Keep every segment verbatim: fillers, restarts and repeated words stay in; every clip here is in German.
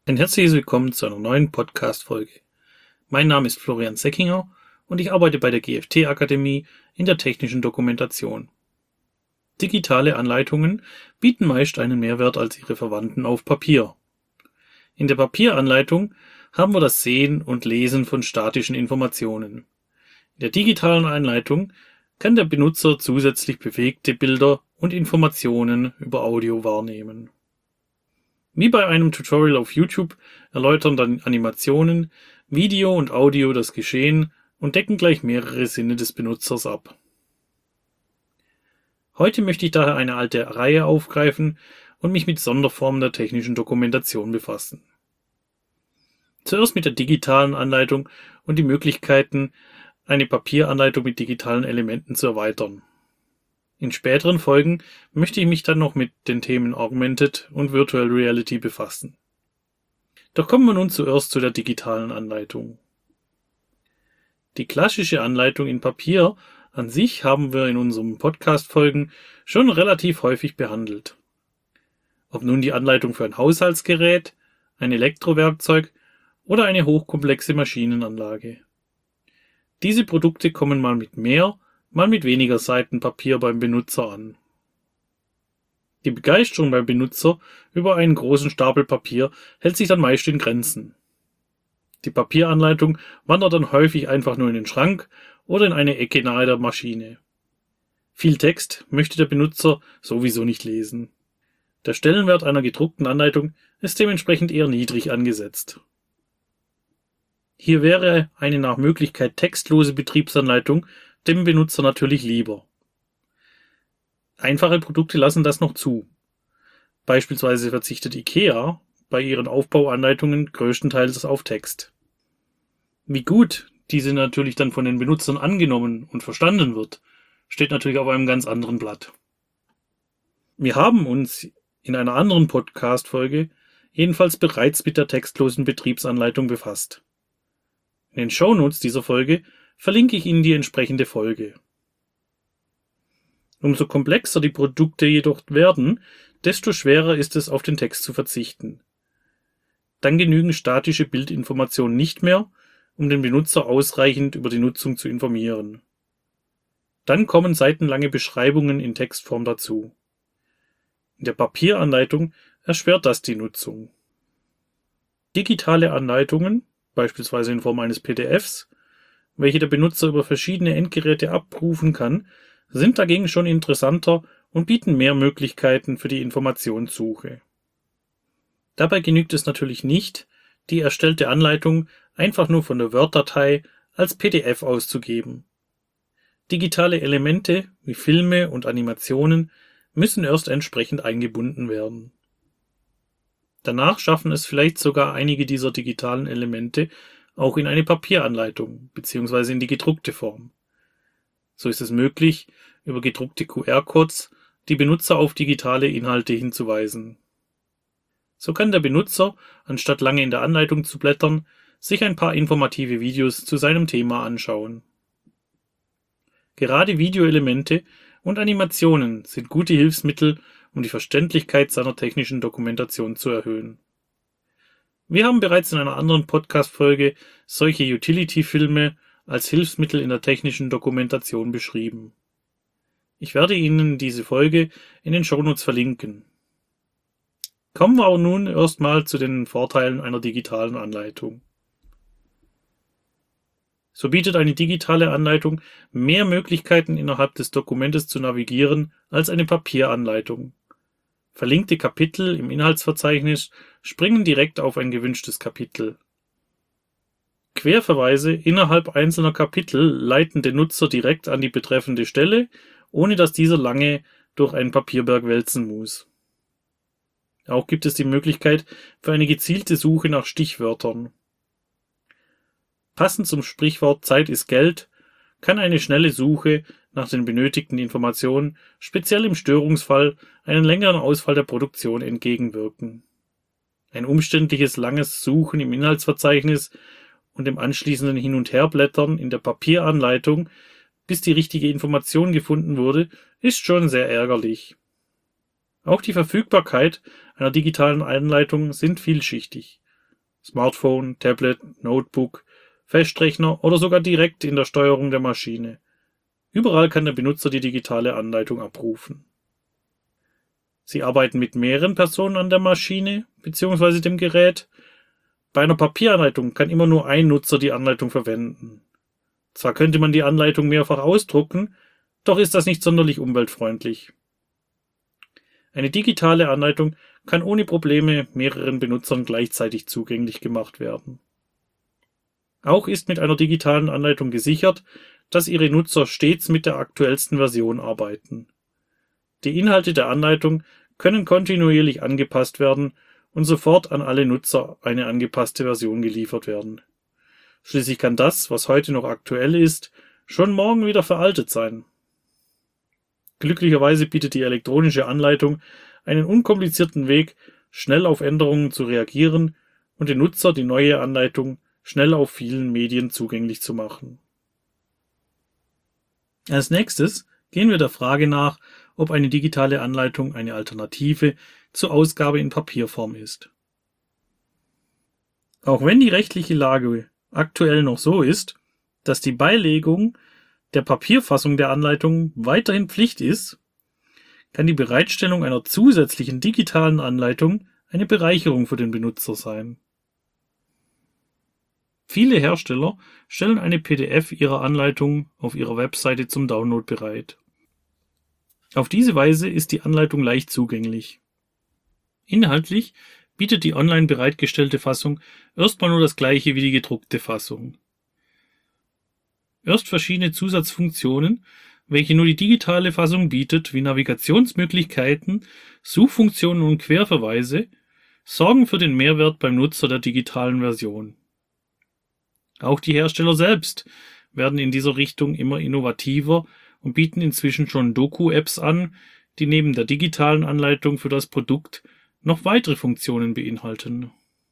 Ein herzliches Willkommen zu einer neuen Podcast-Folge. Mein Name ist Florian Seckinger und ich arbeite bei der G F T-Akademie in der technischen Dokumentation. Digitale Anleitungen bieten meist einen Mehrwert als ihre Verwandten auf Papier. In der Papieranleitung haben wir das Sehen und Lesen von statischen Informationen. In der digitalen Anleitung kann der Benutzer zusätzlich bewegte Bilder und Informationen über Audio wahrnehmen. Wie bei einem Tutorial auf YouTube erläutern dann Animationen, Video und Audio das Geschehen und decken gleich mehrere Sinne des Benutzers ab. Heute möchte ich daher eine alte Reihe aufgreifen und mich mit Sonderformen der technischen Dokumentation befassen. Zuerst mit der digitalen Anleitung und die Möglichkeiten, eine Papieranleitung mit digitalen Elementen zu erweitern. In späteren Folgen möchte ich mich dann noch mit den Themen Augmented und Virtual Reality befassen. Doch kommen wir nun zuerst zu der digitalen Anleitung. Die klassische Anleitung in Papier an sich haben wir in unseren Podcast-Folgen schon relativ häufig behandelt. Ob nun die Anleitung für ein Haushaltsgerät, ein Elektrowerkzeug oder eine hochkomplexe Maschinenanlage. Diese Produkte kommen mal mit mehr, mal mit weniger Seiten Papier beim Benutzer an. Die Begeisterung beim Benutzer über einen großen Stapel Papier hält sich dann meist in Grenzen. Die Papieranleitung wandert dann häufig einfach nur in den Schrank oder in eine Ecke nahe der Maschine. Viel Text möchte der Benutzer sowieso nicht lesen. Der Stellenwert einer gedruckten Anleitung ist dementsprechend eher niedrig angesetzt. Hier wäre eine nach Möglichkeit textlose Betriebsanleitung dem Benutzer natürlich lieber. Einfache Produkte lassen das noch zu. Beispielsweise verzichtet IKEA bei ihren Aufbauanleitungen größtenteils auf Text. Wie gut diese natürlich dann von den Benutzern angenommen und verstanden wird, steht natürlich auf einem ganz anderen Blatt. Wir haben uns in einer anderen Podcast-Folge jedenfalls bereits mit der textlosen Betriebsanleitung befasst. In den Shownotes dieser Folge verlinke ich Ihnen die entsprechende Folge. Umso komplexer die Produkte jedoch werden, desto schwerer ist es, auf den Text zu verzichten. Dann genügen statische Bildinformationen nicht mehr, um den Benutzer ausreichend über die Nutzung zu informieren. Dann kommen seitenlange Beschreibungen in Textform dazu. In der Papieranleitung erschwert das die Nutzung. Digitale Anleitungen, beispielsweise in Form eines P D Fs, welche der Benutzer über verschiedene Endgeräte abrufen kann, sind dagegen schon interessanter und bieten mehr Möglichkeiten für die Informationssuche. Dabei genügt es natürlich nicht, die erstellte Anleitung einfach nur von der Word-Datei als P D F auszugeben. Digitale Elemente wie Filme und Animationen müssen erst entsprechend eingebunden werden. Danach schaffen es vielleicht sogar einige dieser digitalen Elemente auch in eine Papieranleitung bzw. in die gedruckte Form. So ist es möglich, über gedruckte Q R-Codes die Benutzer auf digitale Inhalte hinzuweisen. So kann der Benutzer, anstatt lange in der Anleitung zu blättern, sich ein paar informative Videos zu seinem Thema anschauen. Gerade Videoelemente und Animationen sind gute Hilfsmittel, um die Verständlichkeit seiner technischen Dokumentation zu erhöhen. Wir haben bereits in einer anderen Podcast-Folge solche Utility-Filme als Hilfsmittel in der technischen Dokumentation beschrieben. Ich werde Ihnen diese Folge in den Shownotes verlinken. Kommen wir aber nun erstmal zu den Vorteilen einer digitalen Anleitung. So bietet eine digitale Anleitung mehr Möglichkeiten innerhalb des Dokumentes zu navigieren als eine Papieranleitung. Verlinkte Kapitel im Inhaltsverzeichnis springen direkt auf ein gewünschtes Kapitel. Querverweise innerhalb einzelner Kapitel leiten den Nutzer direkt an die betreffende Stelle, ohne dass dieser lange durch einen Papierberg wälzen muss. Auch gibt es die Möglichkeit für eine gezielte Suche nach Stichwörtern. Passend zum Sprichwort Zeit ist Geld kann eine schnelle Suche nach den benötigten Informationen, speziell im Störungsfall, einen längeren Ausfall der Produktion entgegenwirken. Ein umständliches langes Suchen im Inhaltsverzeichnis und dem anschließenden Hin- und Herblättern in der Papieranleitung, bis die richtige Information gefunden wurde, ist schon sehr ärgerlich. Auch die Verfügbarkeit einer digitalen Anleitung sind vielschichtig. Smartphone, Tablet, Notebook, Festrechner oder sogar direkt in der Steuerung der Maschine. Überall kann der Benutzer die digitale Anleitung abrufen. Sie arbeiten mit mehreren Personen an der Maschine bzw. dem Gerät. Bei einer Papieranleitung kann immer nur ein Nutzer die Anleitung verwenden. Zwar könnte man die Anleitung mehrfach ausdrucken, doch ist das nicht sonderlich umweltfreundlich. Eine digitale Anleitung kann ohne Probleme mehreren Benutzern gleichzeitig zugänglich gemacht werden. Auch ist mit einer digitalen Anleitung gesichert, dass Ihre Nutzer stets mit der aktuellsten Version arbeiten. Die Inhalte der Anleitung können kontinuierlich angepasst werden und sofort an alle Nutzer eine angepasste Version geliefert werden. Schließlich kann das, was heute noch aktuell ist, schon morgen wieder veraltet sein. Glücklicherweise bietet die elektronische Anleitung einen unkomplizierten Weg, schnell auf Änderungen zu reagieren und den Nutzer die neue Anleitung schnell auf vielen Medien zugänglich zu machen. Als nächstes gehen wir der Frage nach, ob eine digitale Anleitung eine Alternative zur Ausgabe in Papierform ist. Auch wenn die rechtliche Lage aktuell noch so ist, dass die Beilegung der Papierfassung der Anleitung weiterhin Pflicht ist, kann die Bereitstellung einer zusätzlichen digitalen Anleitung eine Bereicherung für den Benutzer sein. Viele Hersteller stellen eine P D F ihrer Anleitung auf ihrer Webseite zum Download bereit. Auf diese Weise ist die Anleitung leicht zugänglich. Inhaltlich bietet die online bereitgestellte Fassung erstmal nur das gleiche wie die gedruckte Fassung. Erst verschiedene Zusatzfunktionen, welche nur die digitale Fassung bietet, wie Navigationsmöglichkeiten, Suchfunktionen und Querverweise, sorgen für den Mehrwert beim Nutzer der digitalen Version. Auch die Hersteller selbst werden in dieser Richtung immer innovativer und bieten inzwischen schon Doku-Apps an, die neben der digitalen Anleitung für das Produkt noch weitere Funktionen beinhalten.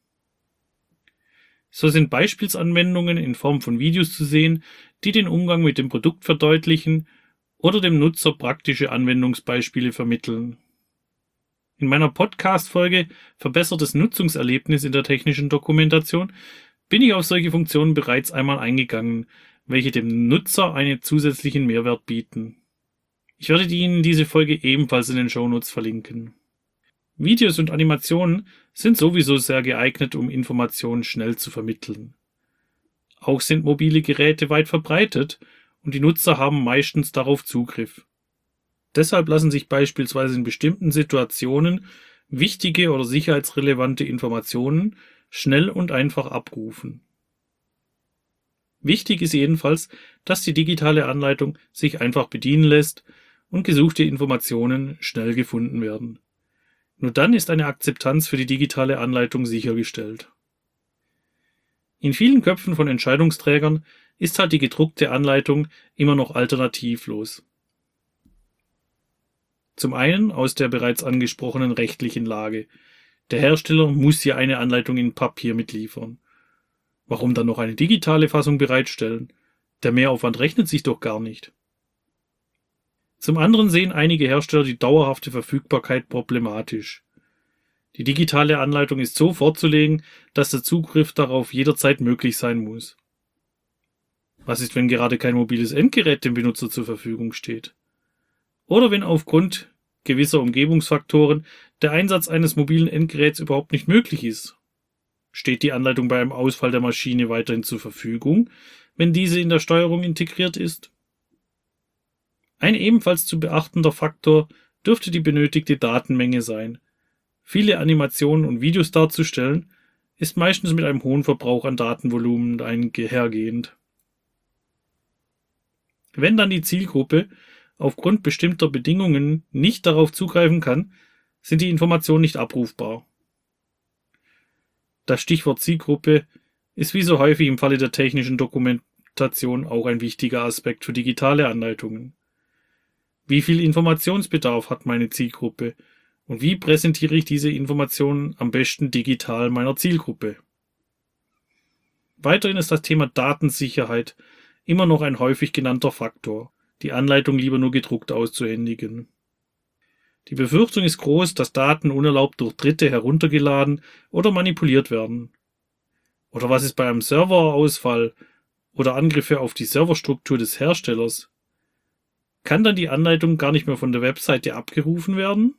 So sind Beispielsanwendungen in Form von Videos zu sehen, die den Umgang mit dem Produkt verdeutlichen oder dem Nutzer praktische Anwendungsbeispiele vermitteln. In meiner Podcast-Folge Verbessertes Nutzungserlebnis in der technischen Dokumentation bin ich auf solche Funktionen bereits einmal eingegangen, welche dem Nutzer einen zusätzlichen Mehrwert bieten. Ich werde Ihnen diese Folge ebenfalls in den Shownotes verlinken. Videos und Animationen sind sowieso sehr geeignet, um Informationen schnell zu vermitteln. Auch sind mobile Geräte weit verbreitet und die Nutzer haben meistens darauf Zugriff. Deshalb lassen sich beispielsweise in bestimmten Situationen wichtige oder sicherheitsrelevante Informationen schnell und einfach abrufen. Wichtig ist jedenfalls, dass die digitale Anleitung sich einfach bedienen lässt und gesuchte Informationen schnell gefunden werden. Nur dann ist eine Akzeptanz für die digitale Anleitung sichergestellt. In vielen Köpfen von Entscheidungsträgern ist halt die gedruckte Anleitung immer noch alternativlos. Zum einen aus der bereits angesprochenen rechtlichen Lage. Der Hersteller muss ja eine Anleitung in Papier mitliefern. Warum dann noch eine digitale Fassung bereitstellen? Der Mehraufwand rechnet sich doch gar nicht. Zum anderen sehen einige Hersteller die dauerhafte Verfügbarkeit problematisch. Die digitale Anleitung ist so vorzulegen, dass der Zugriff darauf jederzeit möglich sein muss. Was ist, wenn gerade kein mobiles Endgerät dem Benutzer zur Verfügung steht? Oder wenn aufgrund gewisser Umgebungsfaktoren der Einsatz eines mobilen Endgeräts überhaupt nicht möglich ist? Steht die Anleitung bei einem Ausfall der Maschine weiterhin zur Verfügung, wenn diese in der Steuerung integriert ist? Ein ebenfalls zu beachtender Faktor dürfte die benötigte Datenmenge sein. Viele Animationen und Videos darzustellen, ist meistens mit einem hohen Verbrauch an Datenvolumen einhergehend. Wenn dann die Zielgruppe aufgrund bestimmter Bedingungen nicht darauf zugreifen kann, sind die Informationen nicht abrufbar. Das Stichwort Zielgruppe ist wie so häufig im Falle der technischen Dokumentation auch ein wichtiger Aspekt für digitale Anleitungen. Wie viel Informationsbedarf hat meine Zielgruppe und wie präsentiere ich diese Informationen am besten digital meiner Zielgruppe? Weiterhin ist das Thema Datensicherheit immer noch ein häufig genannter Faktor, die Anleitung lieber nur gedruckt auszuhändigen. Die Befürchtung ist groß, dass Daten unerlaubt durch Dritte heruntergeladen oder manipuliert werden. Oder was ist bei einem Serverausfall oder Angriffe auf die Serverstruktur des Herstellers? Kann dann die Anleitung gar nicht mehr von der Webseite abgerufen werden?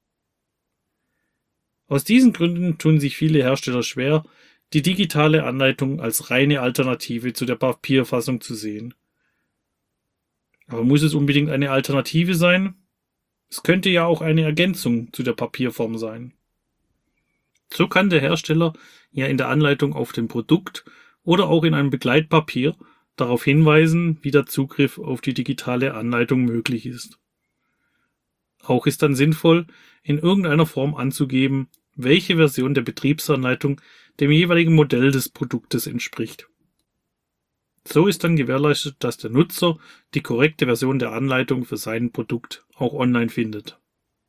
Aus diesen Gründen tun sich viele Hersteller schwer, die digitale Anleitung als reine Alternative zu der Papierfassung zu sehen. Aber muss es unbedingt eine Alternative sein? Es könnte ja auch eine Ergänzung zu der Papierform sein. So kann der Hersteller ja in der Anleitung auf dem Produkt oder auch in einem Begleitpapier darauf hinweisen, wie der Zugriff auf die digitale Anleitung möglich ist. Auch ist dann sinnvoll, in irgendeiner Form anzugeben, welche Version der Betriebsanleitung dem jeweiligen Modell des Produktes entspricht. So ist dann gewährleistet, dass der Nutzer die korrekte Version der Anleitung für sein Produkt auch online findet.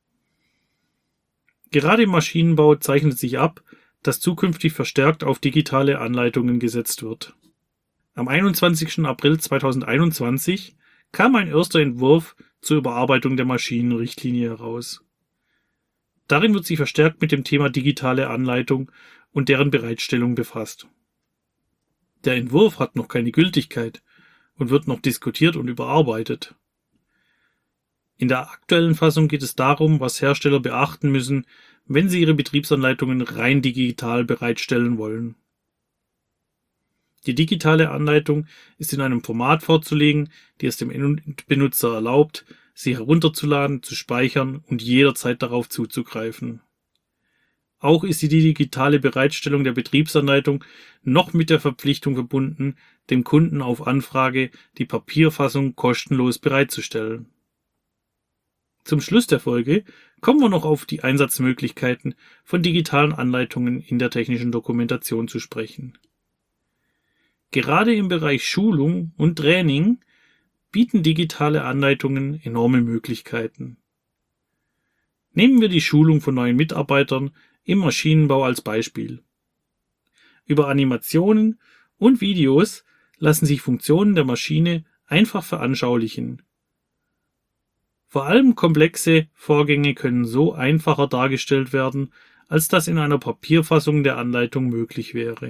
Gerade im Maschinenbau zeichnet sich ab, dass zukünftig verstärkt auf digitale Anleitungen gesetzt wird. Am einundzwanzigsten April zweitausendeinundzwanzig kam ein erster Entwurf zur Überarbeitung der Maschinenrichtlinie heraus. Darin wird sich verstärkt mit dem Thema digitale Anleitung und deren Bereitstellung befasst. Der Entwurf hat noch keine Gültigkeit und wird noch diskutiert und überarbeitet. In der aktuellen Fassung geht es darum, was Hersteller beachten müssen, wenn sie ihre Betriebsanleitungen rein digital bereitstellen wollen. Die digitale Anleitung ist in einem Format vorzulegen, die es dem Benutzer erlaubt, sie herunterzuladen, zu speichern und jederzeit darauf zuzugreifen. Auch ist die digitale Bereitstellung der Betriebsanleitung noch mit der Verpflichtung verbunden, dem Kunden auf Anfrage die Papierfassung kostenlos bereitzustellen. Zum Schluss der Folge kommen wir noch auf die Einsatzmöglichkeiten von digitalen Anleitungen in der technischen Dokumentation zu sprechen. Gerade im Bereich Schulung und Training bieten digitale Anleitungen enorme Möglichkeiten. Nehmen wir die Schulung von neuen Mitarbeitern im Maschinenbau als Beispiel. Über Animationen und Videos lassen sich Funktionen der Maschine einfach veranschaulichen. Vor allem komplexe Vorgänge können so einfacher dargestellt werden, als das in einer Papierfassung der Anleitung möglich wäre.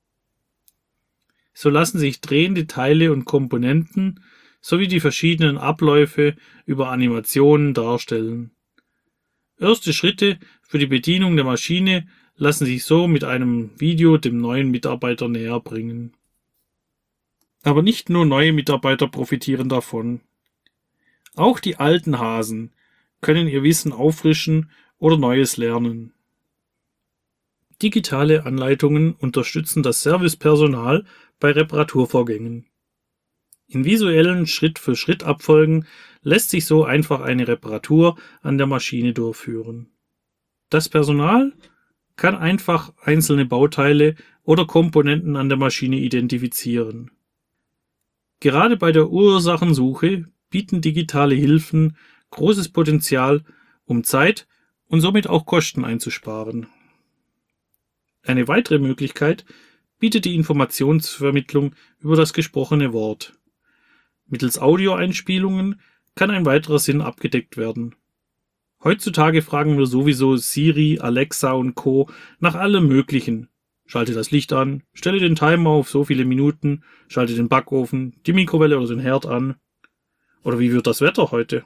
So lassen sich drehende Teile und Komponenten sowie die verschiedenen Abläufe über Animationen darstellen. Erste Schritte für die Bedienung der Maschine lassen sich so mit einem Video dem neuen Mitarbeiter näher bringen. Aber nicht nur neue Mitarbeiter profitieren davon. Auch die alten Hasen können ihr Wissen auffrischen oder Neues lernen. Digitale Anleitungen unterstützen das Servicepersonal bei Reparaturvorgängen. In visuellen Schritt-für-Schritt-Abfolgen lässt sich so einfach eine Reparatur an der Maschine durchführen. Das Personal kann einfach einzelne Bauteile oder Komponenten an der Maschine identifizieren. Gerade bei der Ursachensuche bieten digitale Hilfen großes Potenzial, um Zeit und somit auch Kosten einzusparen. Eine weitere Möglichkeit bietet die Informationsvermittlung über das gesprochene Wort. Mittels Audioeinspielungen kann ein weiterer Sinn abgedeckt werden. Heutzutage fragen wir sowieso Siri, Alexa und Co. nach allem Möglichen. Schalte das Licht an, stelle den Timer auf so viele Minuten, schalte den Backofen, die Mikrowelle oder den Herd an. Oder wie wird das Wetter heute?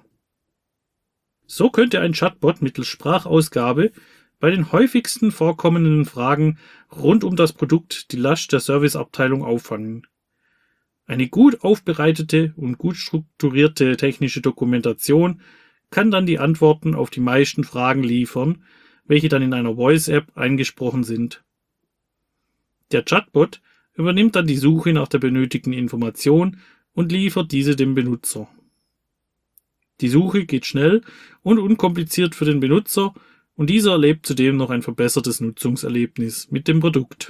So könnte ein Chatbot mittels Sprachausgabe bei den häufigsten vorkommenden Fragen rund um das Produkt die Last der Serviceabteilung auffangen. Eine gut aufbereitete und gut strukturierte technische Dokumentation kann dann die Antworten auf die meisten Fragen liefern, welche dann in einer Voice-App eingesprochen sind. Der Chatbot übernimmt dann die Suche nach der benötigten Information und liefert diese dem Benutzer. Die Suche geht schnell und unkompliziert für den Benutzer und dieser erlebt zudem noch ein verbessertes Nutzungserlebnis mit dem Produkt.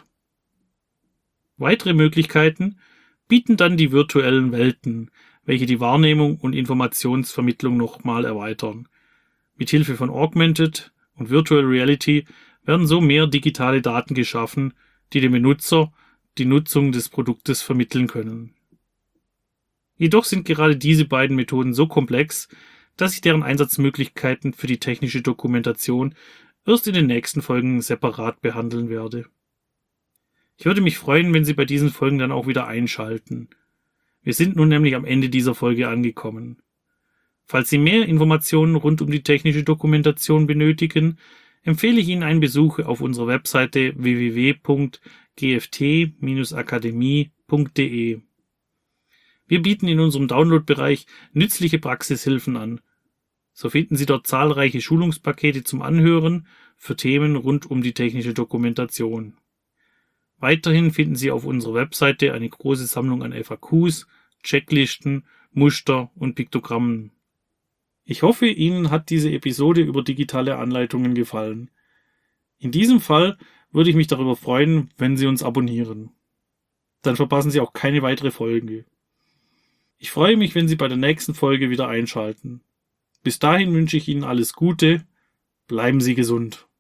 Weitere Möglichkeiten bieten dann die virtuellen Welten, welche die Wahrnehmung und Informationsvermittlung nochmal erweitern. Mithilfe von Augmented und Virtual Reality werden so mehr digitale Daten geschaffen, die dem Benutzer die Nutzung des Produktes vermitteln können. Jedoch sind gerade diese beiden Methoden so komplex, dass ich deren Einsatzmöglichkeiten für die technische Dokumentation erst in den nächsten Folgen separat behandeln werde. Ich würde mich freuen, wenn Sie bei diesen Folgen dann auch wieder einschalten. Wir sind nun nämlich am Ende dieser Folge angekommen. Falls Sie mehr Informationen rund um die technische Dokumentation benötigen, empfehle ich Ihnen einen Besuch auf unserer Webseite w w w punkt g f t Bindestrich akademie punkt d e. Wir bieten in unserem Downloadbereich nützliche Praxishilfen an. So finden Sie dort zahlreiche Schulungspakete zum Anhören für Themen rund um die technische Dokumentation. Weiterhin finden Sie auf unserer Webseite eine große Sammlung an F A Qs, Checklisten, Muster und Piktogrammen. Ich hoffe, Ihnen hat diese Episode über digitale Anleitungen gefallen. In diesem Fall würde ich mich darüber freuen, wenn Sie uns abonnieren. Dann verpassen Sie auch keine weitere Folge. Ich freue mich, wenn Sie bei der nächsten Folge wieder einschalten. Bis dahin wünsche ich Ihnen alles Gute, bleiben Sie gesund.